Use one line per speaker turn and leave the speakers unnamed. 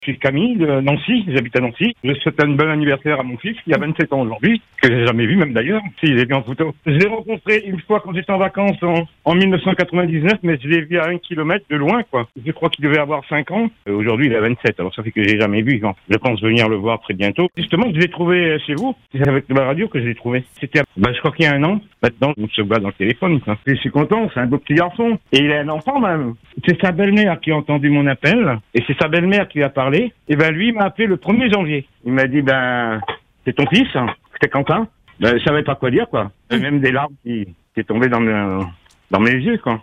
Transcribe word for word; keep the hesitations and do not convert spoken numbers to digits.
Je suis Camille de Nancy, j'habite à Nancy. Je souhaite un bon anniversaire à mon fils qui a vingt-sept ans aujourd'hui, que j'ai jamais vu même d'ailleurs, s'il est bien en photo. Je l'ai rencontré une fois quand j'étais en vacances en, en mille neuf cent quatre-vingt-dix-neuf, mais je l'ai vu à un kilomètre de loin, quoi. Je crois qu'il devait avoir cinq ans. Euh, aujourd'hui, il a vingt-sept, alors ça fait que j'ai jamais vu. Hein. Je pense venir le voir très bientôt. Justement, je l'ai trouvé chez vous. C'est avec la radio que je l'ai trouvé. C'était, bah, je crois qu'il y a un an. Maintenant, on se bat dans le téléphone, quoi. Et je suis content, c'est un beau petit garçon. Et il a un enfant, même. C'est sa belle-mère qui a entendu mon appel, et c'est sa belle-mère qui a parlé. Et ben, lui, il m'a appelé le premier janvier. Il m'a dit, ben, c'est ton fils, c'était Quentin. Ben, je savais pas quoi dire, quoi. Et même des larmes qui, qui est tombées dans, le, dans mes yeux, quoi.